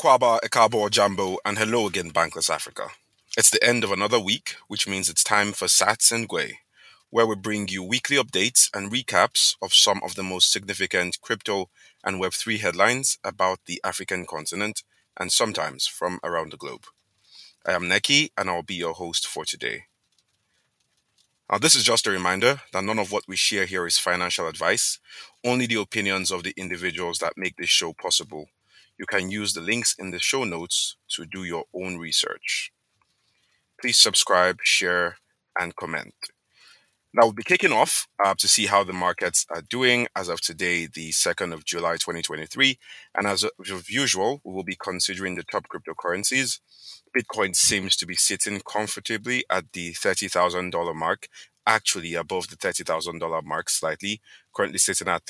Akwaba, Ekabo, Jambo, and hello again, Bankless Africa. It's the end of another week, which means it's time for Sats and Gwei, where we bring you weekly updates and recaps of some of the most significant crypto and Web3 headlines about the African continent and sometimes from around the globe. I am Neki, and I'll be your host for today. Now, this is just a reminder that none of what we share here is financial advice, only the opinions of the individuals that make this show possible. You can use the links in the show notes to do your own research. Please subscribe, share, and comment. Now, we'll be kicking off to see how the markets are doing as of today, the 2nd of July 2023. And as of usual, we will be considering the top cryptocurrencies. Bitcoin seems to be sitting comfortably at the $30,000 mark, actually above the $30,000 mark slightly, currently sitting at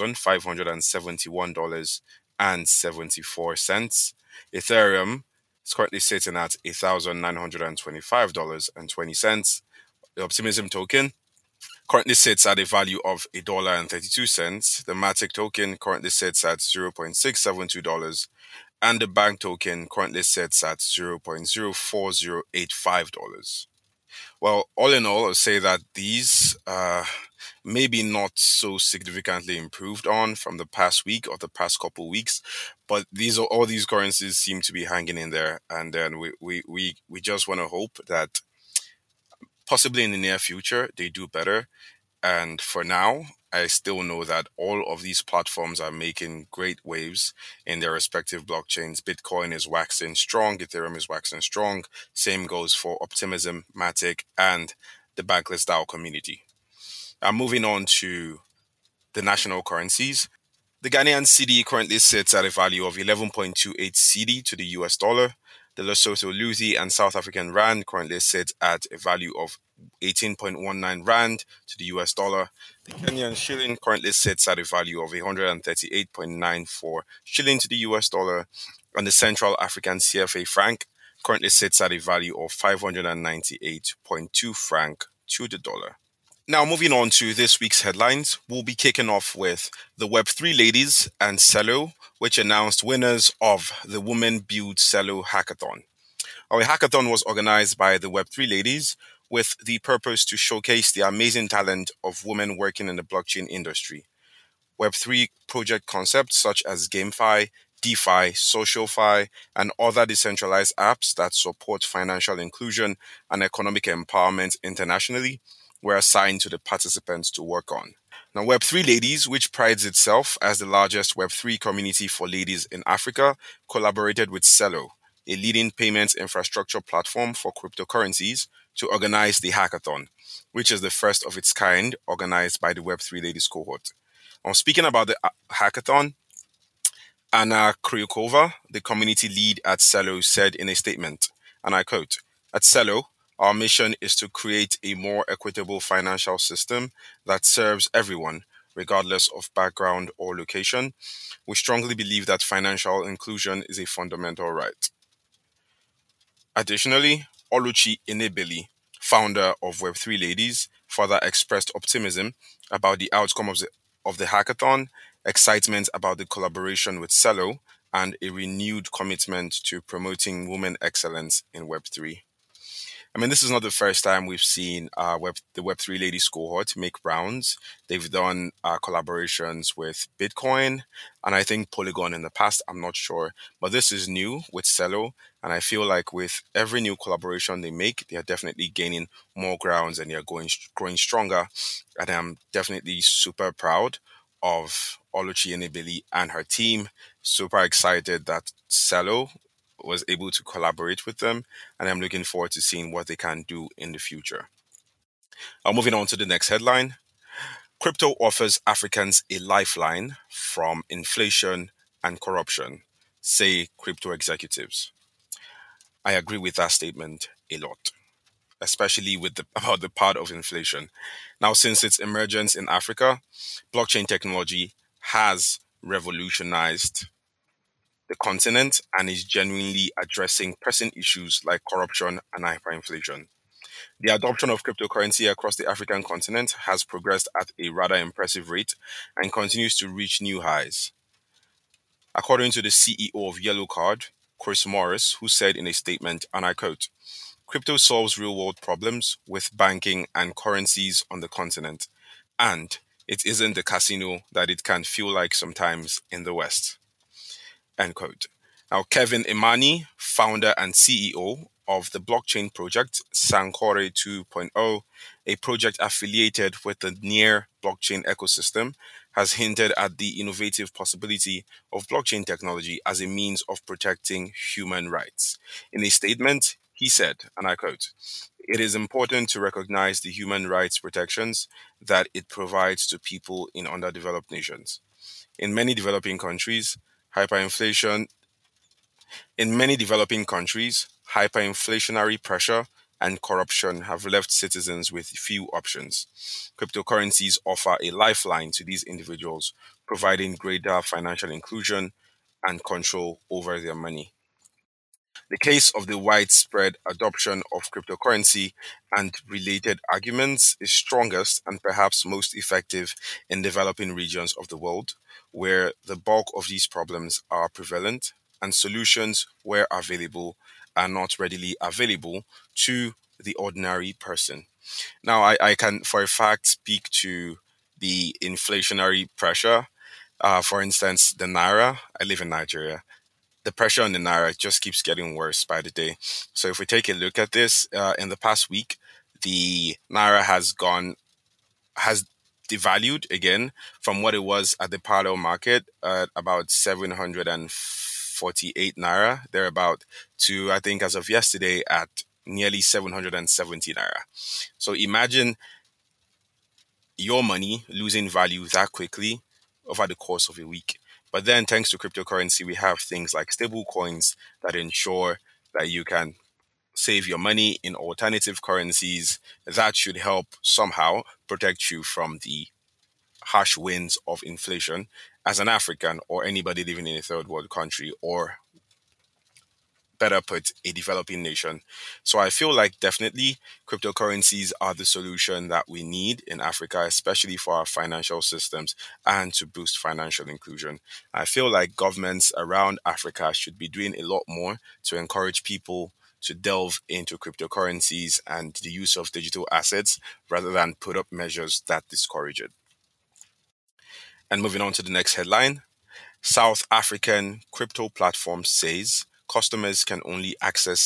$30,571.74. Ethereum is currently sitting at $1,925.20. The Optimism token currently sits at a value of $1.32. The Matic token currently sits at $0.672. And the bank token currently sits at $0.04085. Well, all in all, I'll say that these maybe not so significantly improved on from the past week or the past couple weeks, but all these currencies seem to be hanging in there, and then we just want to hope that possibly in the near future they do better. And for now, I still know that all of these platforms are making great waves in their respective blockchains. Bitcoin is waxing strong, Ethereum is waxing strong. Same goes for Optimism, Matic, and the Bankless DAO community. Moving on to the national currencies. The Ghanaian cedi currently sits at a value of 11.28 cedi to the US dollar. The Lesotho Luthi and South African Rand currently sit at a value of 18.19 Rand to the US dollar. The Kenyan shilling currently sits at a value of 138.94 shilling to the US dollar. And the Central African CFA franc currently sits at a value of 598.2 franc to the dollar. Now, moving on to this week's headlines, we'll be kicking off with the Web3 ladies and Celo, which announced winners of the Women Build Celo Hackathon. Our hackathon was organized by the Web3 ladies with the purpose to showcase the amazing talent of women working in the blockchain industry. Web3 project concepts such as GameFi, DeFi, SocialFi, and other decentralized apps that support financial inclusion and economic empowerment internationally were assigned to the participants to work on. Now, Web3 Ladies, which prides itself as the largest Web3 community for ladies in Africa, collaborated with Celo, a leading payments infrastructure platform for cryptocurrencies, to organize the hackathon, which is the first of its kind organized by the Web3 Ladies cohort. Now, speaking about the hackathon, Anna Kryukova, the community lead at Celo, said in a statement, and I quote, "At Celo, our mission is to create a more equitable financial system that serves everyone, regardless of background or location. We strongly believe that financial inclusion is a fundamental right." Additionally, Oluchi Enebeli, founder of Web3 Ladies, further expressed optimism about the outcome of the hackathon, excitement about the collaboration with Celo, and a renewed commitment to promoting women excellence in Web3. I mean, this is not the first time we've seen the Web3 Ladies cohort make rounds. They've done collaborations with Bitcoin and I think Polygon in the past. I'm not sure. But this is new with Celo. And I feel like with every new collaboration they make, they are definitely gaining more grounds and they are growing stronger. And I'm definitely super proud of Oluchi Enebeli and her team. Super excited that Celo was able to collaborate with them, and I'm looking forward to seeing what they can do in the future. Moving on to the next headline. Crypto offers Africans a lifeline from inflation and corruption, say crypto executives. I agree with that statement a lot, especially about the part of inflation. Now, since its emergence in Africa, blockchain technology has revolutionized the continent and is genuinely addressing pressing issues like corruption and hyperinflation. The adoption of cryptocurrency across the African continent has progressed at a rather impressive rate and continues to reach new highs. According to the CEO of Yellow Card, Chris Morris, who said in a statement, and I quote, "Crypto solves real world problems with banking and currencies on the continent, and it isn't the casino that it can feel like sometimes in the West." End quote. Now, Kevin Imani, founder and CEO of the blockchain project Sankore 2.0, a project affiliated with the Near blockchain ecosystem, has hinted at the innovative possibility of blockchain technology as a means of protecting human rights. In a statement, he said, and I quote, "It is important to recognize the human rights protections that it provides to people in underdeveloped nations. In many developing countries, hyperinflation in many developing countries, hyperinflationary pressure and corruption have left citizens with few options. Cryptocurrencies offer a lifeline to these individuals, providing greater financial inclusion and control over their money. The case of the widespread adoption of cryptocurrency and related arguments is strongest and perhaps most effective in developing regions of the world, where the bulk of these problems are prevalent and solutions, where available, are not readily available to the ordinary person. Now, I can for a fact speak to the inflationary pressure. For instance, the Naira. I live in Nigeria. The pressure on the naira just keeps getting worse by the day. So if we take a look at this, in the past week, the naira has devalued again from what it was at the parallel market at about 748 naira, thereabout, to I think as of yesterday at nearly 770 naira. So imagine your money losing value that quickly over the course of a week. But then, thanks to cryptocurrency, we have things like stable coins that ensure that you can save your money in alternative currencies. That should help somehow protect you from the harsh winds of inflation as an African or anybody living in a third world country, or better put, a developing nation. So I feel like definitely cryptocurrencies are the solution that we need in Africa, especially for our financial systems and to boost financial inclusion. I feel like governments around Africa should be doing a lot more to encourage people to delve into cryptocurrencies and the use of digital assets rather than put up measures that discourage it. And moving on to the next headline. South African crypto platform says customers can only access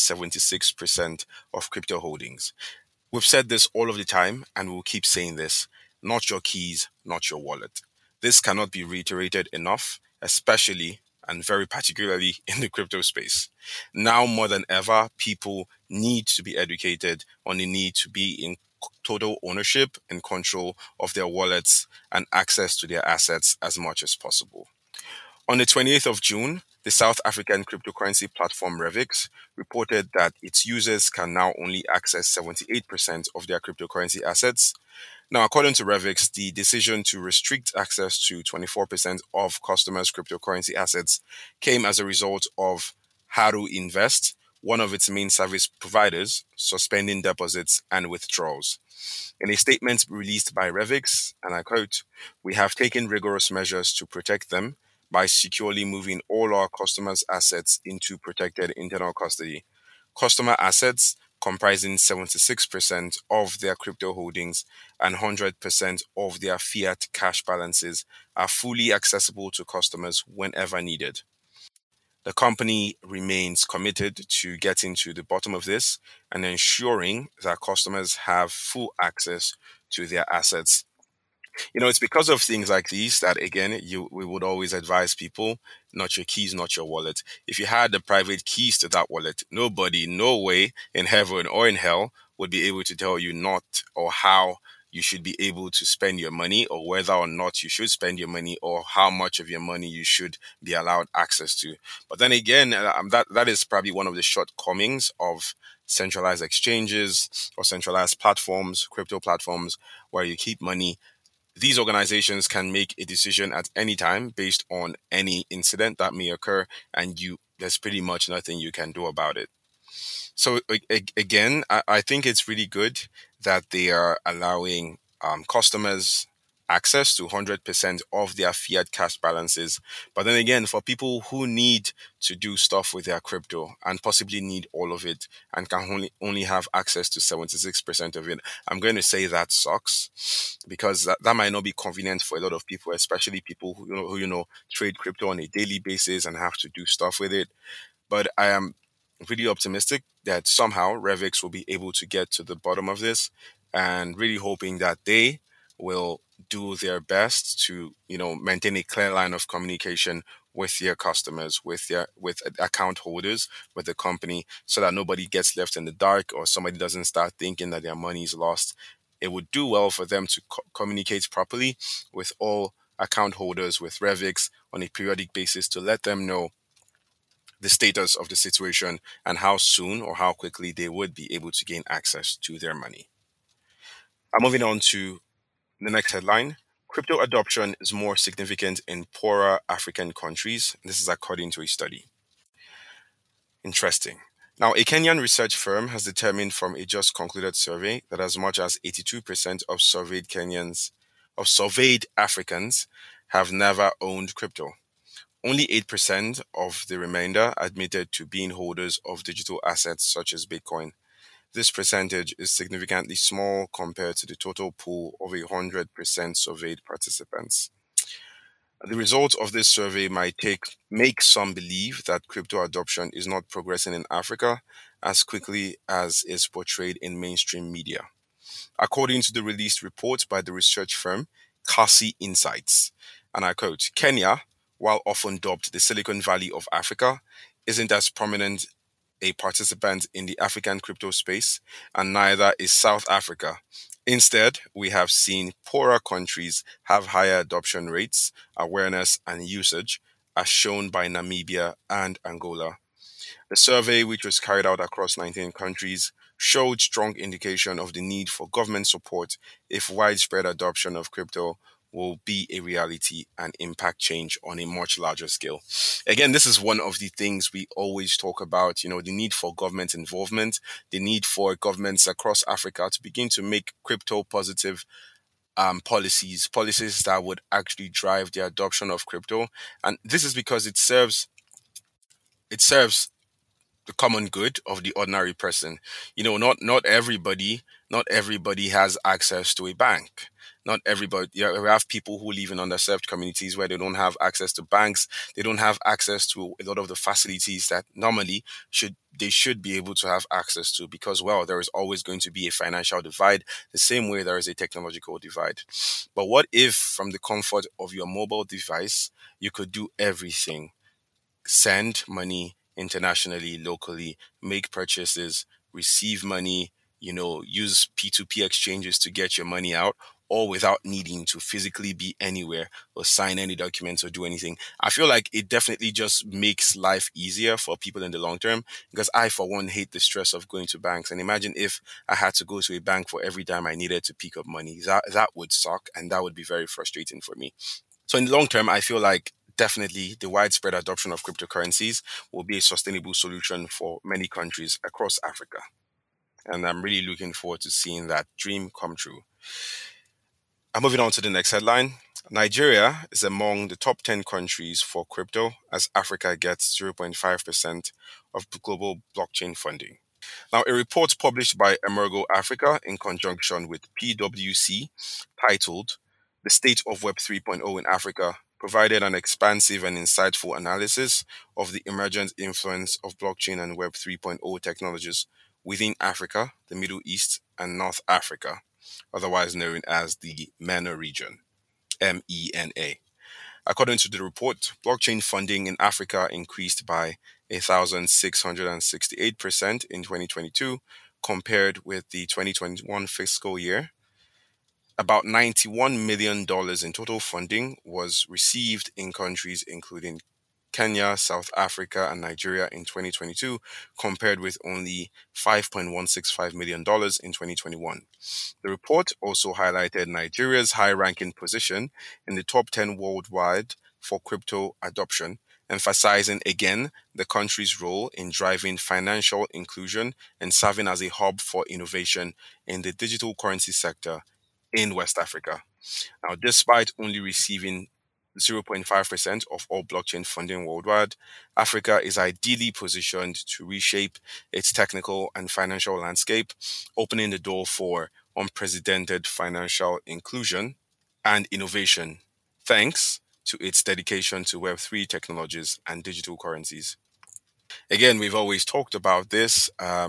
76% of crypto holdings. We've said this all of the time, and we'll keep saying this: not your keys, not your wallet. This cannot be reiterated enough, especially and very particularly in the crypto space. Now more than ever, people need to be educated on the need to be in total ownership and control of their wallets and access to their assets as much as possible. On the 28th of June, the South African cryptocurrency platform Revix reported that its users can now only access 78% of their cryptocurrency assets. Now, according to Revix, the decision to restrict access to 24% of customers' cryptocurrency assets came as a result of Haru Invest, one of its main service providers, suspending deposits and withdrawals. In a statement released by Revix, and I quote, "We have taken rigorous measures to protect them by securely moving all our customers' assets into protected internal custody. Customer assets, comprising 76% of their crypto holdings and 100% of their fiat cash balances, are fully accessible to customers whenever needed." The company remains committed to getting to the bottom of this and ensuring that customers have full access to their assets. It's because of things like these that, again, we would always advise people: not your keys, not your wallet. If you had the private keys to that wallet, nobody, no way in heaven or in hell would be able to tell you not or how you should be able to spend your money, or whether or not you should spend your money, or how much of your money you should be allowed access to. But then again, that is probably one of the shortcomings of centralized exchanges or centralized platforms, crypto platforms, where you keep money. These organizations can make a decision at any time based on any incident that may occur, and there's pretty much nothing you can do about it. So again, I think it's really good that they are allowing customers access to 100% of their fiat cash balances. But then again, for people who need to do stuff with their crypto and possibly need all of it and can only have access to 76% of it, I'm going to say that sucks because that might not be convenient for a lot of people, especially people who trade crypto on a daily basis and have to do stuff with it. But I am really optimistic that somehow Revix will be able to get to the bottom of this, and really hoping that they will do their best to maintain a clear line of communication with their customers, with account holders, with the company, so that nobody gets left in the dark or somebody doesn't start thinking that their money is lost. It would do well for them to communicate properly with all account holders with Revix on a periodic basis to let them know the status of the situation and how soon or how quickly they would be able to gain access to their money. I'm moving on to the next headline. Crypto adoption is more significant in poorer African countries. This is according to a study. Interesting. Now, a Kenyan research firm has determined from a just concluded survey that as much as 82% of surveyed Africans have never owned crypto. Only 8% of the remainder admitted to being holders of digital assets such as Bitcoin. This percentage is significantly small compared to the total pool of 100% surveyed participants. The results of this survey might make some believe that crypto adoption is not progressing in Africa as quickly as is portrayed in mainstream media. According to the released report by the research firm Kasi Insights, and I quote, Kenya, while often dubbed the Silicon Valley of Africa, isn't as prominent a participant in the African crypto space, and neither is South Africa. Instead, we have seen poorer countries have higher adoption rates, awareness, and usage, as shown by Namibia and Angola. The survey, which was carried out across 19 countries, showed strong indication of the need for government support if widespread adoption of crypto will be a reality and impact change on a much larger scale. Again, this is one of the things we always talk about, the need for government involvement, the need for governments across Africa to begin to make crypto positive policies that would actually drive the adoption of crypto. And this is because it serves the common good of the ordinary person. Not everybody has access to a bank. Not everybody. We have people who live in underserved communities where they don't have access to banks. They don't have access to a lot of the facilities that normally should be able to have access to, because there is always going to be a financial divide the same way there is a technological divide. But what if from the comfort of your mobile device you could do everything? Send money internationally, locally, make purchases, receive money, use P2P exchanges to get your money out, all without needing to physically be anywhere or sign any documents or do anything. I feel like it definitely just makes life easier for people in the long term, because I, for one, hate the stress of going to banks. And imagine if I had to go to a bank for every time I needed to pick up money. That would suck, and that would be very frustrating for me. So in the long term, I feel like definitely the widespread adoption of cryptocurrencies will be a sustainable solution for many countries across Africa. And I'm really looking forward to seeing that dream come true. I'm moving on to the next headline. Nigeria is among the top 10 countries for crypto as Africa gets 0.5% of global blockchain funding. Now, a report published by Emergo Africa in conjunction with PwC titled The State of Web 3.0 in Africa provided an expansive and insightful analysis of the emergent influence of blockchain and Web 3.0 technologies within Africa, the Middle East, and North Africa, otherwise known as the MENA region, MENA. According to the report, blockchain funding in Africa increased by 1,668% in 2022 compared with the 2021 fiscal year. About $91 million in total funding was received in countries including Kenya, South Africa, and Nigeria in 2022, compared with only $5.165 million in 2021. The report also highlighted Nigeria's high ranking position in the top 10 worldwide for crypto adoption, emphasizing again the country's role in driving financial inclusion and serving as a hub for innovation in the digital currency sector in West Africa. Now, despite only receiving 0.5% of all blockchain funding worldwide, Africa is ideally positioned to reshape its technical and financial landscape, opening the door for unprecedented financial inclusion and innovation, thanks to its dedication to Web3 technologies and digital currencies. Again, we've always talked about this.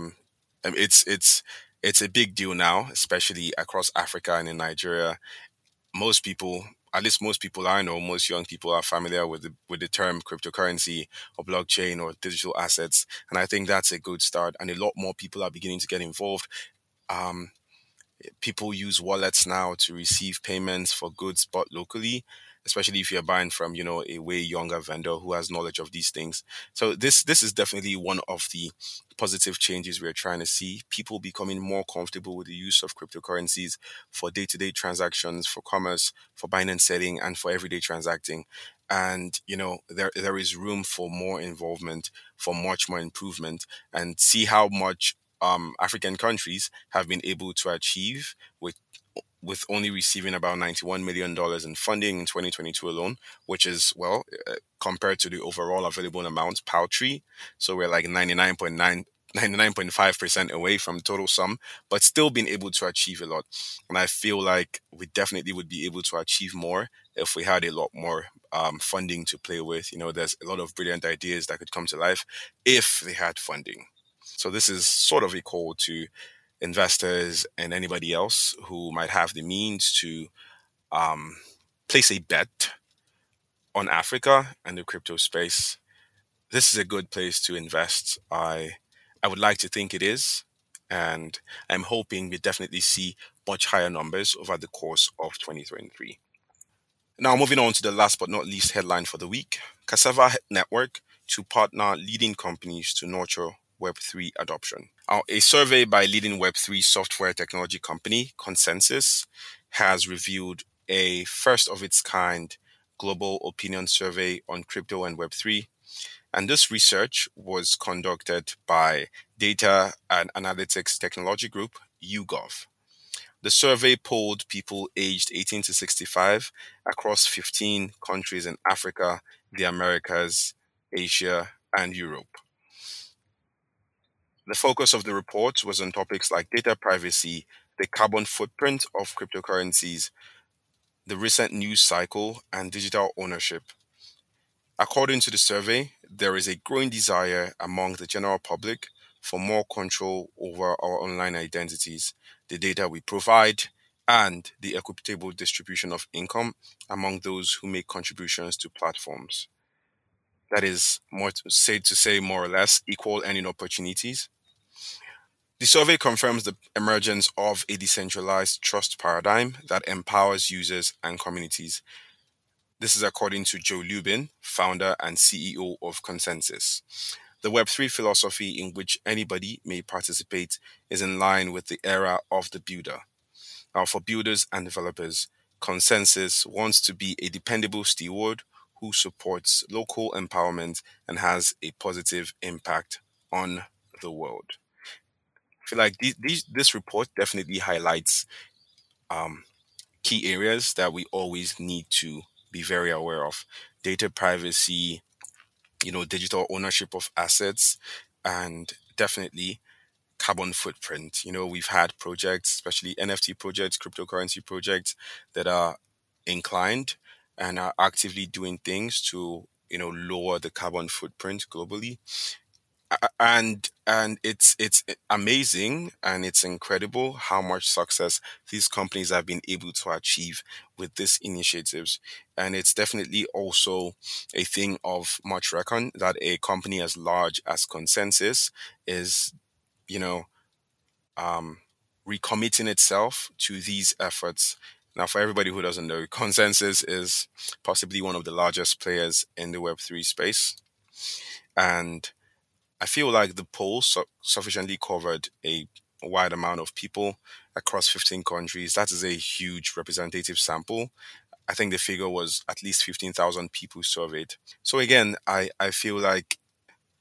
It's a big deal now, especially across Africa and in Nigeria. Most people, at least most people I know, most young people are familiar with the term cryptocurrency or blockchain or digital assets, and I think that's a good start. And a lot more people are beginning to get involved. Um, People use wallets now to receive payments for goods bought locally, especially if you're buying from a way younger vendor who has knowledge of these things. So this is definitely one of the positive changes we're trying to see. People becoming more comfortable with the use of cryptocurrencies for day-to-day transactions, for commerce, for buying and selling, and for everyday transacting. And there is room for more involvement, for much more improvement, and see how much African countries have been able to achieve with only receiving about $91 million in funding in 2022 alone, which is, well, compared to the overall available amount, paltry. So we're like 99.5% away from total sum, but still being able to achieve a lot. And I feel like we definitely would be able to achieve more if we had a lot more funding to play with. There's a lot of brilliant ideas that could come to life if they had funding. So this is sort of a call to investors and anybody else who might have the means to um, place a bet on Africa and the crypto space. This is a good place to invest. I would like to think it is, and I'm hoping we definitely see much higher numbers over the course of 2023. Now, moving on to the last but not least headline for the week: Cassava Network to partner leading companies to nurture Web3 adoption. A survey by leading Web3 software technology company Consensus has revealed a first of its kind global opinion survey on crypto and Web3. And this research was conducted by data and analytics technology group YouGov. The survey polled people aged 18 to 65 across 15 countries in Africa, the Americas, Asia, and Europe. The focus of the report was on topics like data privacy, the carbon footprint of cryptocurrencies, the recent news cycle, and digital ownership. According to the survey, there is a growing desire among the general public for more control over our online identities, the data we provide, and the equitable distribution of income among those who make contributions to platforms. That is more to say more or less equal earning opportunities. The survey confirms the emergence of a decentralized trust paradigm that empowers users and communities. This is according to Joe Lubin, founder and CEO of Consensus. The Web3 philosophy, in which anybody may participate, is in line with the era of the builder. Now, for builders and developers, Consensus wants to be a dependable steward who supports local empowerment and has a positive impact on the world. I feel like this report definitely highlights um, key areas that we always need to be very aware of: data privacy, digital ownership of assets, and definitely carbon footprint. We've had projects, especially NFT projects, cryptocurrency projects, that are inclined and are actively doing things to lower the carbon footprint globally. And it's amazing and it's incredible how much success these companies have been able to achieve with these initiatives. And it's definitely also a thing of much reckon that a company as large as Consensus is you know um recommitting itself to these efforts. Now, for everybody who doesn't know, Consensus is possibly one of the largest players in the Web3 space. And I feel like the poll sufficiently covered a wide amount of people across 15 countries. That is a huge representative sample. I think the figure was at least 15,000 people surveyed. So again,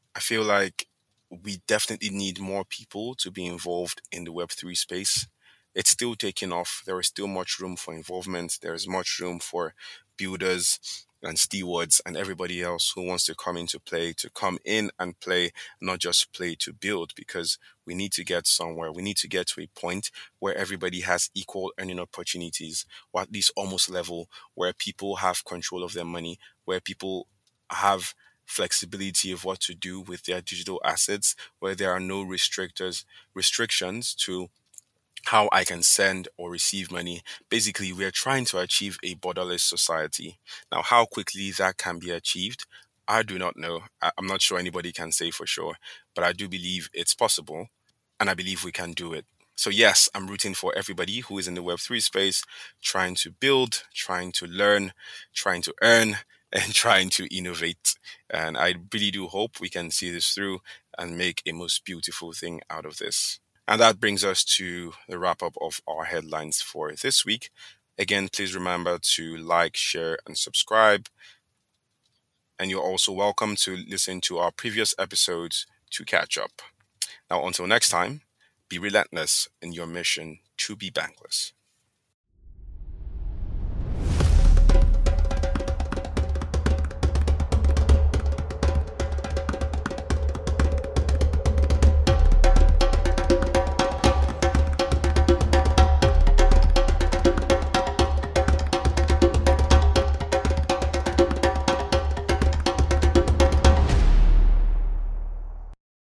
I feel like we definitely need more people to be involved in the Web3 space. it's still taking off. There is still much room for involvement. There is much room for builders and stewards and everybody else who wants to come into play to come in and play, not just play to build, because we need to get somewhere. We need to get to a point where everybody has equal earning opportunities, or at least almost level, where people have control of their money, where people have flexibility of what to do with their digital assets, where there are no restrictions to how I can send or receive money. Basically, we are trying to achieve a borderless society. Now, how quickly that can be achieved, I do not know. I'm not sure anybody can say for sure, but I do believe it's possible, and I believe we can do it. So, yes, I'm rooting for everybody who is in the Web3 space, trying to build, trying to learn, trying to earn, and trying to innovate. And I really do hope we can see this through and make a most beautiful thing out of this. And that brings us to the wrap up of our headlines for this week. Again, please remember to like, share, and subscribe. And you're also welcome to listen to our previous episodes to catch up. Now, until next time, be relentless in your mission to be bankless.